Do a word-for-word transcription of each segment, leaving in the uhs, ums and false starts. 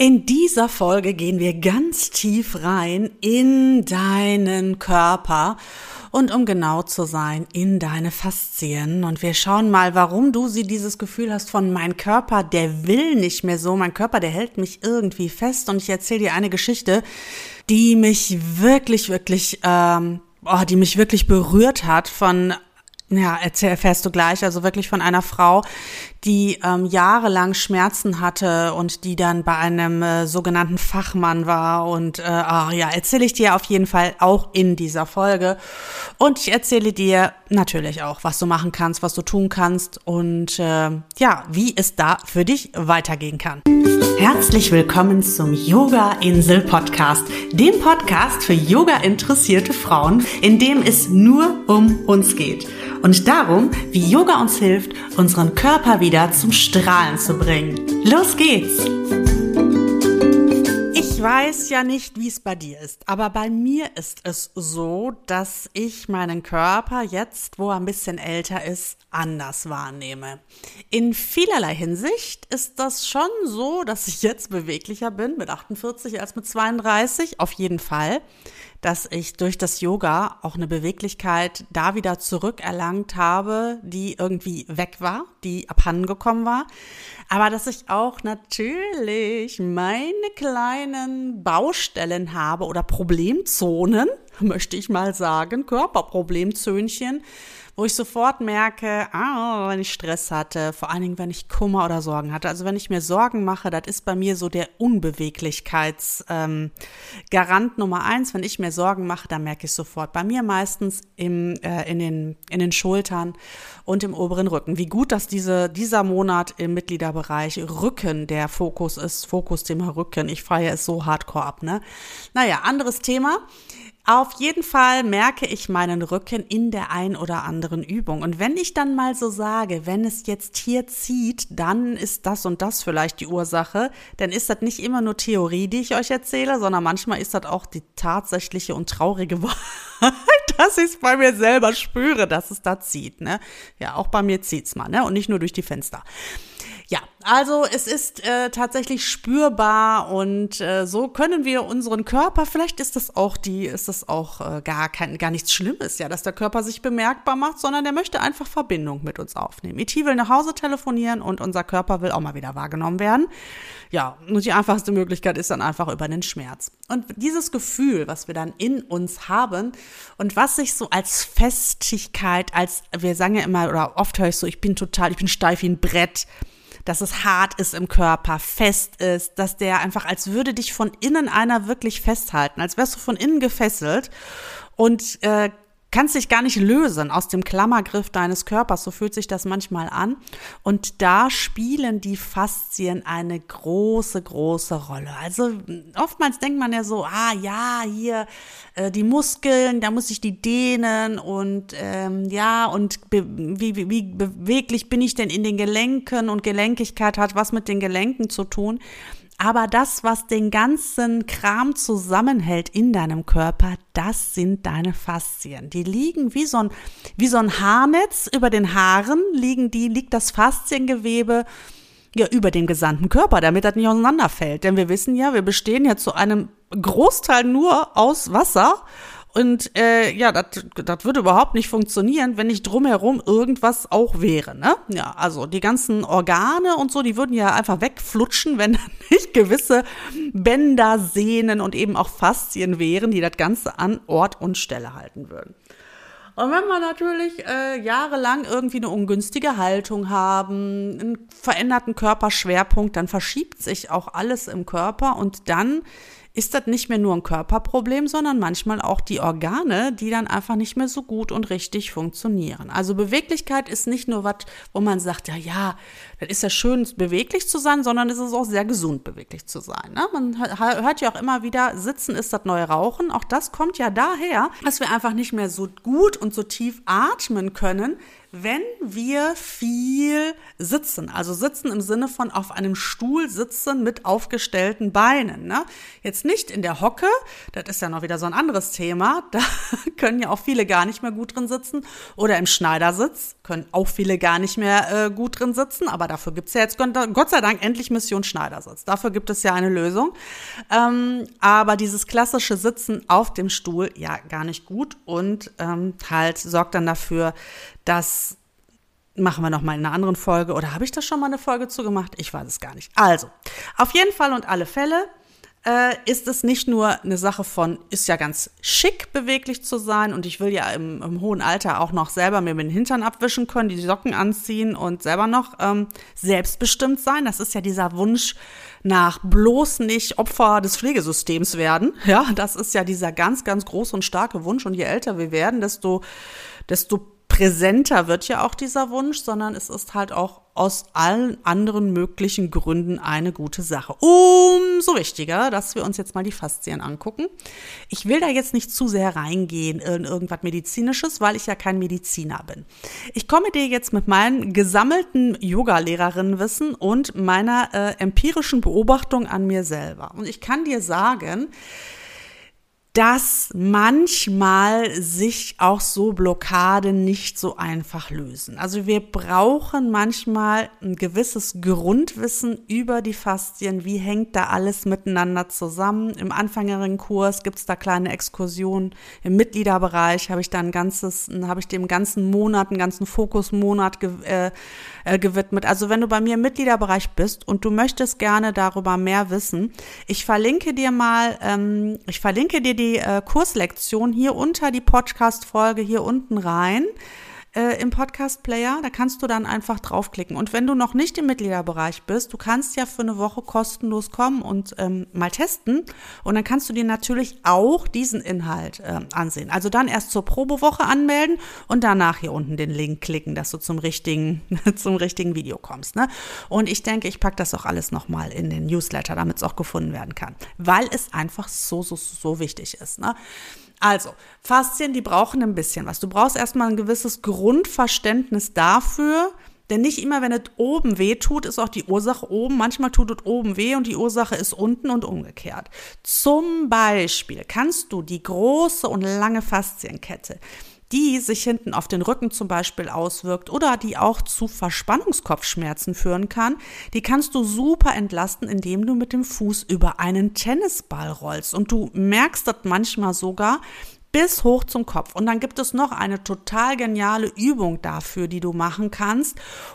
In dieser Folge gehen wir ganz tief rein in deinen Körper und um genau zu sein, in deine Faszien. Und wir schauen mal, warum du sie dieses Gefühl hast von mein Körper, der will nicht mehr so, mein Körper, der hält mich irgendwie fest. Und ich erzähle dir eine Geschichte, die mich wirklich, wirklich, ähm, oh, die mich wirklich berührt hat von Ja, erzähl, erfährst du gleich, also wirklich von einer Frau, die ähm, jahrelang Schmerzen hatte und die dann bei einem äh, sogenannten Fachmann war und äh, ach ja, erzähle ich dir auf jeden Fall auch in dieser Folge und ich erzähle dir natürlich auch, was du machen kannst, was du tun kannst und äh, ja, wie es da für dich weitergehen kann. Herzlich willkommen zum Yoga-Insel-Podcast, dem Podcast für Yoga-interessierte Frauen, in dem es nur um uns geht. Und darum, wie Yoga uns hilft, unseren Körper wieder zum Strahlen zu bringen. Los geht's! Ich weiß ja nicht, wie es bei dir ist, aber bei mir ist es so, dass ich meinen Körper jetzt, wo er ein bisschen älter ist, anders wahrnehme. In vielerlei Hinsicht ist das schon so, dass ich jetzt beweglicher bin mit achtundvierzig als mit zweiunddreißig, auf jeden Fall. Dass ich durch das Yoga auch eine Beweglichkeit da wieder zurückerlangt habe, die irgendwie weg war, die abhandengekommen war. Aber dass ich auch natürlich meine kleinen Baustellen habe oder Problemzonen, möchte ich mal sagen, Körperproblemzönchen, wo ich sofort merke, ah, wenn ich Stress hatte, vor allen Dingen, wenn ich Kummer oder Sorgen hatte. Also wenn ich mir Sorgen mache, das ist bei mir so der Unbeweglichkeitsgarant ähm, Nummer eins. Wenn ich mir Sorgen mache, dann merke ich sofort. Bei mir meistens im, äh, in, den, in den Schultern und im oberen Rücken. Wie gut, dass diese, dieser Monat im Mitgliederbereich Rücken der Fokus ist. Fokusthema Rücken. Ich feiere es so hardcore ab, ne? Naja, anderes Thema. Auf jeden Fall merke ich meinen Rücken in der ein oder anderen Übung. Und wenn ich dann mal so sage, wenn es jetzt hier zieht, dann ist das und das vielleicht die Ursache, dann ist das nicht immer nur Theorie, die ich euch erzähle, sondern manchmal ist das auch die tatsächliche und traurige Wahrheit, dass ich es bei mir selber spüre, dass es da zieht, ne? Ja, auch bei mir zieht's mal, ne? Und nicht nur durch die Fenster. Ja, also es ist äh, tatsächlich spürbar und äh, so können wir unseren Körper, vielleicht ist das auch die, ist das auch äh, gar kein, gar nichts Schlimmes, ja, dass der Körper sich bemerkbar macht, sondern der möchte einfach Verbindung mit uns aufnehmen. I T will nach Hause telefonieren und unser Körper will auch mal wieder wahrgenommen werden. Ja, und die einfachste Möglichkeit ist dann einfach über den Schmerz. Und dieses Gefühl, was wir dann in uns haben und was sich so als Festigkeit, als, wir sagen ja immer, oder oft höre ich so, ich bin total, ich bin steif wie ein Brett, dass es hart ist im Körper, fest ist, dass der einfach, als würde dich von innen einer wirklich festhalten, als wärst du von innen gefesselt und äh, kannst dich gar nicht lösen aus dem Klammergriff deines Körpers, so fühlt sich das manchmal an. Und da spielen die Faszien eine große, große Rolle. Also oftmals denkt man ja so, ah ja, hier äh, die Muskeln, da muss ich die dehnen und ähm, ja, und be- wie, wie, wie beweglich bin ich denn in den Gelenken und Gelenkigkeit hat was mit den Gelenken zu tun. Aber das, was den ganzen Kram zusammenhält in deinem Körper, das sind deine Faszien. Die liegen wie so ein, wie so ein Haarnetz über den Haaren, liegen die, liegt das Fasziengewebe ja über den gesamten Körper, damit das nicht auseinanderfällt. Denn wir wissen ja, wir bestehen ja zu einem Großteil nur aus Wasser. Und äh, ja, das das würde überhaupt nicht funktionieren, wenn nicht drumherum irgendwas auch wäre, ne? Ja, also die ganzen Organe und so, die würden ja einfach wegflutschen, wenn da nicht gewisse Bänder, Sehnen und eben auch Faszien wären, die das Ganze an Ort und Stelle halten würden. Und wenn wir natürlich äh, jahrelang irgendwie eine ungünstige Haltung haben, einen veränderten Körperschwerpunkt, dann verschiebt sich auch alles im Körper und dann ist das nicht mehr nur ein Körperproblem, sondern manchmal auch die Organe, die dann einfach nicht mehr so gut und richtig funktionieren. Also Beweglichkeit ist nicht nur was, wo man sagt, ja, ja, das ist ja schön, beweglich zu sein, sondern es ist auch sehr gesund, beweglich zu sein. Ne? Man hört ja auch immer wieder, Sitzen ist das neue Rauchen. Auch das kommt ja daher, dass wir einfach nicht mehr so gut und so tief atmen können, wenn wir viel sitzen, also sitzen im Sinne von auf einem Stuhl sitzen mit aufgestellten Beinen, ne? Jetzt nicht in der Hocke, das ist ja noch wieder so ein anderes Thema, da können ja auch viele gar nicht mehr gut drin sitzen, oder im Schneidersitz können auch viele gar nicht mehr äh, gut drin sitzen, aber dafür gibt es ja jetzt Gott sei Dank endlich Mission Schneidersitz, dafür gibt es ja eine Lösung, ähm, aber dieses klassische Sitzen auf dem Stuhl, ja, gar nicht gut und ähm, halt sorgt dann dafür, das machen wir noch mal in einer anderen Folge. Oder habe ich da schon mal eine Folge zu gemacht? Ich weiß es gar nicht. Also, auf jeden Fall und alle Fälle äh, ist es nicht nur eine Sache von, ist ja ganz schick, beweglich zu sein. Und ich will ja im, im hohen Alter auch noch selber mir den Hintern abwischen können, die Socken anziehen und selber noch ähm, selbstbestimmt sein. Das ist ja dieser Wunsch nach bloß nicht Opfer des Pflegesystems werden. Ja, das ist ja dieser ganz, ganz große und starke Wunsch. Und je älter wir werden, desto, desto präsenter wird ja auch dieser Wunsch, sondern es ist halt auch aus allen anderen möglichen Gründen eine gute Sache. Umso wichtiger, dass wir uns jetzt mal die Faszien angucken. Ich will da jetzt nicht zu sehr reingehen in irgendwas Medizinisches, weil ich ja kein Mediziner bin. Ich komme dir jetzt mit meinem gesammelten Yoga-Lehrerinnenwissen und meiner äh, empirischen Beobachtung an mir selber. Und ich kann dir sagen, dass manchmal sich auch so Blockaden nicht so einfach lösen. Also wir brauchen manchmal ein gewisses Grundwissen über die Faszien. Wie hängt da alles miteinander zusammen? Im Anfängerinnenkurs gibt es da kleine Exkursionen. Im Mitgliederbereich habe ich da ein ganzes, habe ich dem ganzen Monat, einen ganzen Fokusmonat ge, äh, äh, gewidmet. Also wenn du bei mir im Mitgliederbereich bist und du möchtest gerne darüber mehr wissen, ich verlinke dir mal, ähm, ich verlinke dir die die äh, Kurslektion hier unter die Podcast-Folge hier unten rein äh, im Podcast-Player. Da kannst du dann einfach draufklicken. Und wenn du noch nicht im Mitgliederbereich bist, du kannst ja für eine Woche kostenlos kommen und ähm, mal testen. Und dann kannst du dir natürlich auch diesen Inhalt äh, ansehen. Also dann erst zur Probewoche anmelden und danach hier unten den Link klicken, dass du zum richtigen, zum richtigen Video kommst. Ne? Und ich denke, ich packe das auch alles nochmal in den Newsletter, damit es auch gefunden werden kann. Weil es einfach so, so, so wichtig ist. Ne? Also, Faszien, die brauchen ein bisschen was. Du brauchst erstmal ein gewisses Grundverständnis dafür, denn nicht immer, wenn es oben weh tut, ist auch die Ursache oben. Manchmal tut es oben weh und die Ursache ist unten und umgekehrt. Zum Beispiel kannst du die große und lange Faszienkette, die sich hinten auf den Rücken zum Beispiel auswirkt oder die auch zu Verspannungskopfschmerzen führen kann, die kannst du super entlasten, indem du mit dem Fuß über einen Tennisball rollst. Und du merkst das manchmal sogar bis hoch zum Kopf. Und dann gibt es noch eine total geniale Übung dafür, die du machen kannst,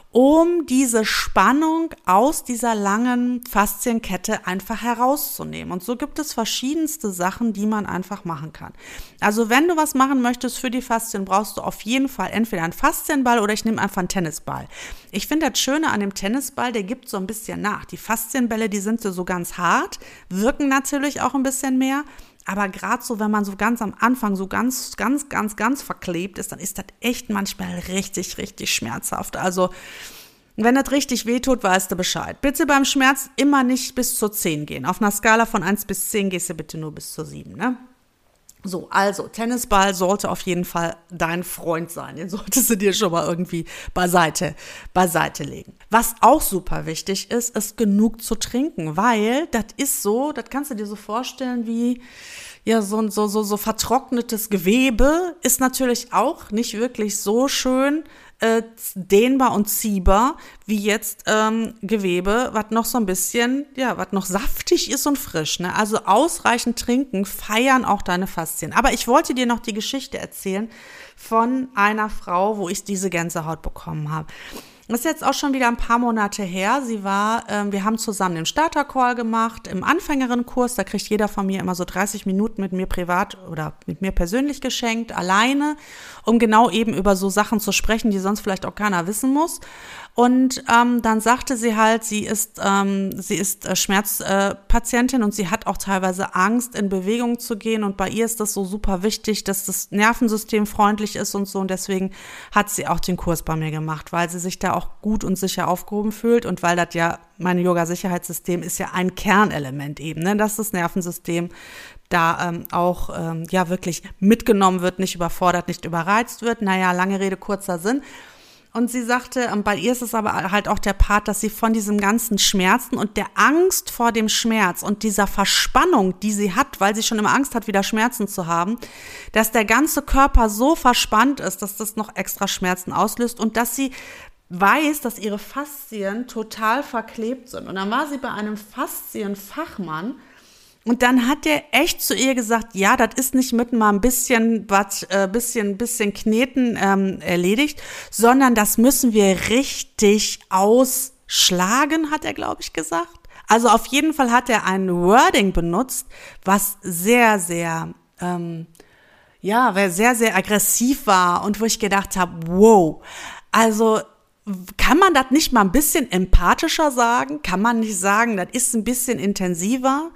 um diese Spannung aus dieser langen Faszienkette einfach herauszunehmen. Und so gibt es verschiedenste Sachen, die man einfach machen kann. Also wenn du was machen möchtest für die Faszien, brauchst du auf jeden Fall entweder einen Faszienball oder ich nehme einfach einen Tennisball. Ich finde das Schöne an dem Tennisball, der gibt so ein bisschen nach. Die Faszienbälle, die sind so ganz hart, wirken natürlich auch ein bisschen mehr. Aber gerade so, wenn man so ganz am Anfang so ganz, ganz, ganz, ganz verklebt ist, dann ist das echt manchmal richtig, richtig schmerzhaft. Also wenn das richtig wehtut, weißt du Bescheid. Bitte beim Schmerz immer nicht bis zur zehn gehen. Auf einer Skala von eins bis zehn gehst du bitte nur bis zur sieben, ne? So, also Tennisball sollte auf jeden Fall dein Freund sein. Den solltest du dir schon mal irgendwie beiseite, beiseite legen. Was auch super wichtig ist, ist genug zu trinken, weil das ist so, das kannst du dir so vorstellen wie ja so so so so vertrocknetes Gewebe ist natürlich auch nicht wirklich so schön äh, dehnbar und ziehbar wie jetzt ähm, Gewebe, was noch so ein bisschen, ja, was noch saftig ist und frisch. Ne? Also ausreichend trinken, feiern auch deine Faszien. Aber ich wollte dir noch die Geschichte erzählen von einer Frau, wo ich diese Gänsehaut bekommen habe. Das ist jetzt auch schon wieder ein paar Monate her. Sie war, ähm, wir haben zusammen den Starter-Call gemacht im Anfängerinnenkurs. Da kriegt jeder von mir immer so dreißig Minuten mit mir privat oder mit mir persönlich geschenkt, alleine, um genau eben über so Sachen zu sprechen, die sonst vielleicht auch keiner wissen muss. Und ähm, dann sagte sie halt, sie ist ähm, sie ist äh, Schmerzpatientin äh, und sie hat auch teilweise Angst, in Bewegung zu gehen. Und bei ihr ist das so super wichtig, dass das Nervensystem freundlich ist und so. Und deswegen hat sie auch den Kurs bei mir gemacht, weil sie sich da auch gut und sicher aufgehoben fühlt und weil das ja, mein Yoga-Sicherheitssystem ist ja ein Kernelement eben, ne, dass das Nervensystem da ähm, auch ähm, ja wirklich mitgenommen wird, nicht überfordert, nicht überreizt wird. Naja, lange Rede, kurzer Sinn. Und sie sagte, bei ihr ist es aber halt auch der Part, dass sie von diesem ganzen Schmerzen und der Angst vor dem Schmerz und dieser Verspannung, die sie hat, weil sie schon immer Angst hat, wieder Schmerzen zu haben, dass der ganze Körper so verspannt ist, dass das noch extra Schmerzen auslöst und dass sie weiß, dass ihre Faszien total verklebt sind. Und dann war sie bei einem Faszienfachmann. Und dann hat der echt zu ihr gesagt, ja, das ist nicht mit mal ein bisschen, was, äh, bisschen, bisschen Kneten ähm, erledigt, sondern das müssen wir richtig ausschlagen, hat er, glaube ich, gesagt. Also auf jeden Fall hat er ein Wording benutzt, was sehr, sehr, ähm, ja, sehr, sehr aggressiv war und wo ich gedacht habe, wow, also kann man das nicht mal ein bisschen empathischer sagen? Kann man nicht sagen, das ist ein bisschen intensiver?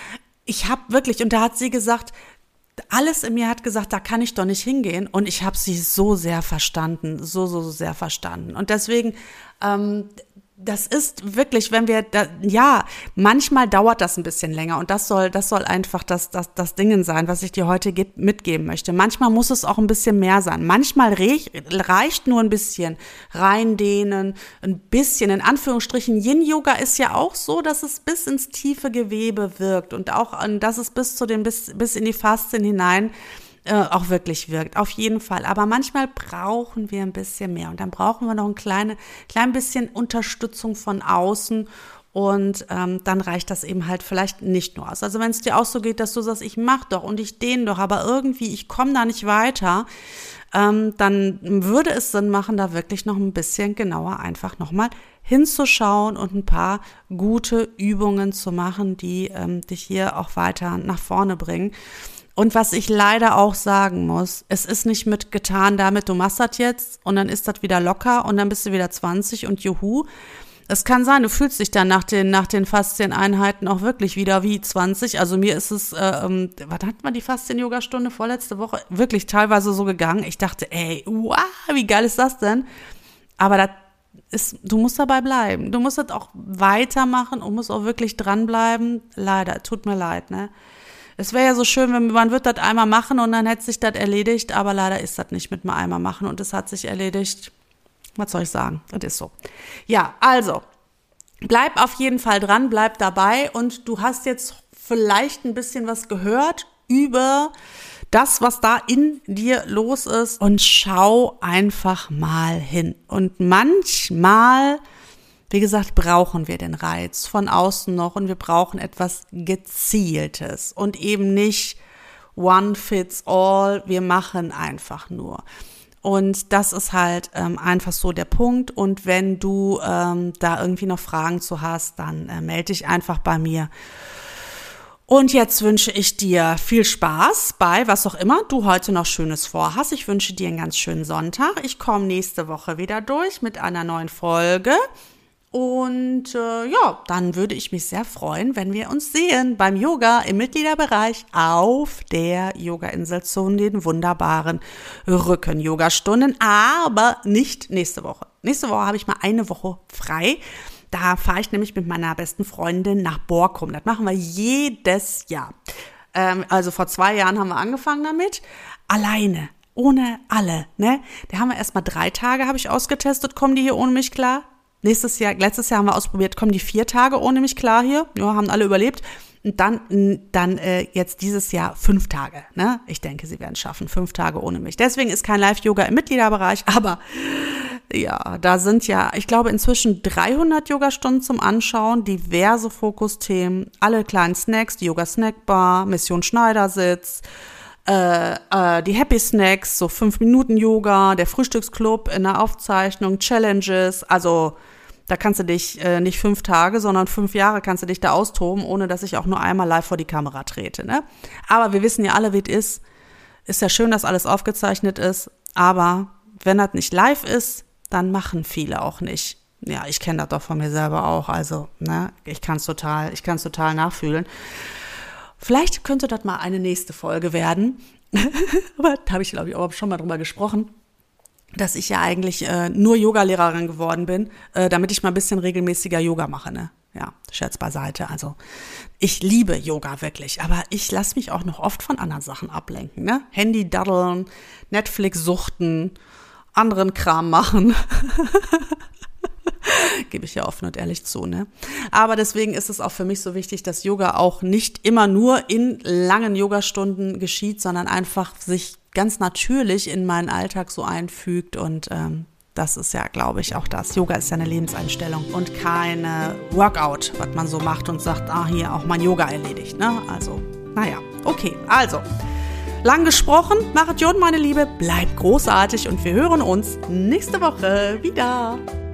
Ich habe wirklich, und da hat sie gesagt, alles in mir hat gesagt, da kann ich doch nicht hingehen. Und ich habe sie so sehr verstanden, so, so, so sehr verstanden. Und deswegen, ähm, das ist wirklich, wenn wir, da, ja, manchmal dauert das ein bisschen länger. Und das soll, das soll einfach das, das, das Dingen sein, was ich dir heute mitgeben möchte. Manchmal muss es auch ein bisschen mehr sein. Manchmal reich, reicht nur ein bisschen reindehnen, ein bisschen, in Anführungsstrichen. Yin-Yoga ist ja auch so, dass es bis ins tiefe Gewebe wirkt und auch, dass es bis zu den, bis, bis in die Faszien hinein auch wirklich wirkt, auf jeden Fall. Aber manchmal brauchen wir ein bisschen mehr und dann brauchen wir noch ein kleine, klein bisschen Unterstützung von außen und ähm, dann reicht das eben halt vielleicht nicht nur aus. Also wenn es dir auch so geht, dass du sagst, ich mach doch und ich dehne doch, aber irgendwie, ich komme da nicht weiter, ähm, dann würde es Sinn machen, da wirklich noch ein bisschen genauer einfach nochmal hinzuschauen und ein paar gute Übungen zu machen, die ähm, dich hier auch weiter nach vorne bringen. Und was ich leider auch sagen muss, es ist nicht mitgetan damit, du machst das jetzt und dann ist das wieder locker und dann bist du wieder zwanzig und juhu. Es kann sein, du fühlst dich dann nach den, nach den Faszieneinheiten auch wirklich wieder wie zwanzig. Also mir ist es, äh, ähm, was hat man die Faszien-Yoga-Stunde vorletzte Woche wirklich teilweise so gegangen. Ich dachte, ey, wow, wie geil ist das denn? Aber das ist, du musst dabei bleiben. Du musst das auch weitermachen und musst auch wirklich dranbleiben. Leider, tut mir leid, ne? Es wäre ja so schön, wenn man wird das einmal machen und dann hätte sich das erledigt, aber leider ist das nicht mit mal einmal machen und es hat sich erledigt. Was soll ich sagen? Das ist so. Ja, also, bleib auf jeden Fall dran, bleib dabei und du hast jetzt vielleicht ein bisschen was gehört über das, was da in dir los ist und schau einfach mal hin. Und manchmal, wie gesagt, brauchen wir den Reiz von außen noch und wir brauchen etwas Gezieltes und eben nicht one fits all, wir machen einfach nur. Und das ist halt ähm, einfach so der Punkt. Und wenn du ähm, da irgendwie noch Fragen zu hast, dann äh, melde dich einfach bei mir. Und jetzt wünsche ich dir viel Spaß bei was auch immer du heute noch Schönes vorhast. Ich wünsche dir einen ganz schönen Sonntag. Ich komme nächste Woche wieder durch mit einer neuen Folge. Und äh, ja, dann würde ich mich sehr freuen, wenn wir uns sehen beim Yoga im Mitgliederbereich auf der Yoga-Insel zu den wunderbaren Rücken-Yoga-Stunden, aber nicht nächste Woche. Nächste Woche habe ich mal eine Woche frei. Da fahre ich nämlich mit meiner besten Freundin nach Borkum. Das machen wir jedes Jahr. Ähm, also vor zwei Jahren haben wir angefangen damit, alleine. Ohne alle, ne? Da haben wir erst mal drei Tage, habe ich ausgetestet, kommen die hier ohne mich klar? Nächstes Jahr, letztes Jahr haben wir ausprobiert, kommen die vier Tage ohne mich klar hier? Ja, haben alle überlebt. Und dann, dann äh, jetzt dieses Jahr fünf Tage, ne? Ich denke, sie werden es schaffen, fünf Tage ohne mich. Deswegen ist kein Live-Yoga im Mitgliederbereich, aber ja, da sind ja, ich glaube, inzwischen dreihundert Yogastunden zum Anschauen, diverse Fokusthemen, alle kleinen Snacks, die Yoga-Snackbar, Mission Schneidersitz, Äh, äh, die Happy Snacks, so fünf Minuten Yoga, der Frühstücksclub in der Aufzeichnung, Challenges, also da kannst du dich äh, nicht fünf Tage, sondern fünf Jahre kannst du dich da austoben, ohne dass ich auch nur einmal live vor die Kamera trete, ne? Aber wir wissen ja alle, wie es ist. Ist ja schön, dass alles aufgezeichnet ist, aber wenn das nicht live ist, dann machen viele auch nicht. Ja, ich kenne das doch von mir selber auch, also, ne? Ich kann es total, ich kann es total nachfühlen. Vielleicht könnte das mal eine nächste Folge werden, aber da habe ich, glaube ich, auch schon mal drüber gesprochen, dass ich ja eigentlich äh, nur Yogalehrerin geworden bin, äh, damit ich mal ein bisschen regelmäßiger Yoga mache, ne? Ja, Scherz beiseite. Also ich liebe Yoga wirklich, aber ich lasse mich auch noch oft von anderen Sachen ablenken, ne? Handy daddeln, Netflix suchten, anderen Kram machen. Gebe ich ja offen und ehrlich zu, ne? Aber deswegen ist es auch für mich so wichtig, dass Yoga auch nicht immer nur in langen Yogastunden geschieht, sondern einfach sich ganz natürlich in meinen Alltag so einfügt und ähm, das ist ja, glaube ich, auch das. Yoga ist ja eine Lebenseinstellung und keine Workout, was man so macht und sagt, ah, hier auch mein Yoga erledigt, ne? Also, naja, okay, also, lang gesprochen, machet Jod, meine Liebe, bleibt großartig und wir hören uns nächste Woche wieder.